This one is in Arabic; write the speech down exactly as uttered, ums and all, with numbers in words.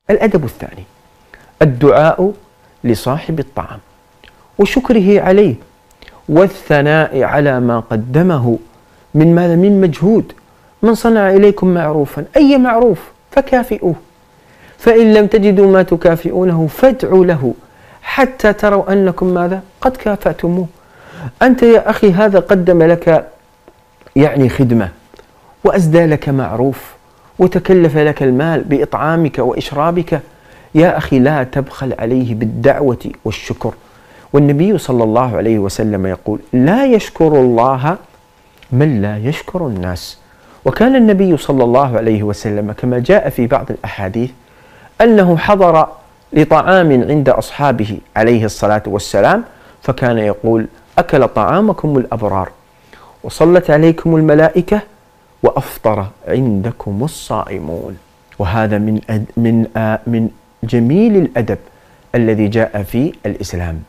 الأدب الثاني الدعاء لصاحب الطعام وشكره عليه والثناء على ما قدمه من ماذا؟ من مجهود. من صنع إليكم معروفا، أي معروف، فكافئوه، فإن لم تجدوا ما تكافئونه فادعوا له حتى تروا أنكم ماذا؟ قد كافأتموه. أنت يا أخي هذا قدم لك يعني خدمة وأسدى لك معروف وتكلف لك المال بإطعامك وإشرابك، يا أخي لا تبخل عليه بالدعوة والشكر. والنبي صلى الله عليه وسلم يقول: لا يشكر الله من لا يشكر الناس. وكان النبي صلى الله عليه وسلم كما جاء في بعض الأحاديث أنه حضر لطعام عند أصحابه عليه الصلاة والسلام، فكان يقول: أكل طعامكم الأبرار وصلت عليكم الملائكة وأفطر عندكم الصائمون. وهذا من من من جميل الأدب الذي جاء في الإسلام.